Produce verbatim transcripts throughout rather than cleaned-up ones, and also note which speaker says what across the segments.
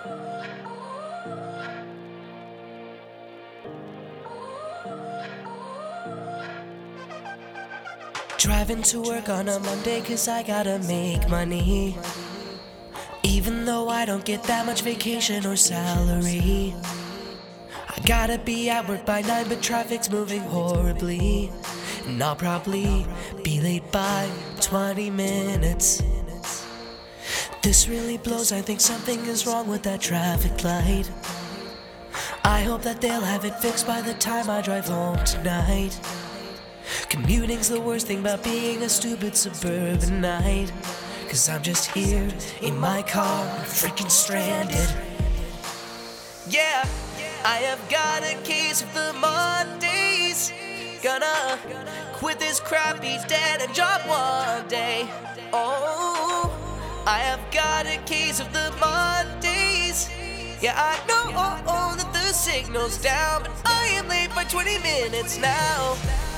Speaker 1: Driving to work on a Monday cause I gotta make money. Even though I don't get that much vacation or salary, I gotta be at work by nine, but traffic's moving horribly, and I'll probably be late by twenty minutes. This really blows, I think something is wrong with that traffic light. I hope that they'll have it fixed by the time I drive home tonight. Commuting's the worst thing about being a stupid suburbanite, cause I'm just here in my car, freaking stranded. Yeah, I have got a case of the Mondays. Gonna quit this crappy dead end job one day. Oh, I have got a case of the Mondays. Yeah, I know that the signal's down, but I am late by twenty minutes now.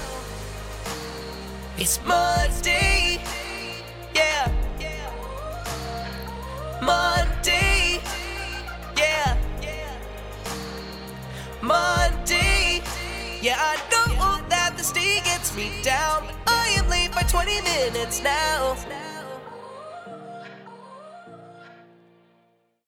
Speaker 1: It's Monday, yeah. Monday, yeah. Monday, yeah. I know that this day gets me down, but I am late by twenty minutes now.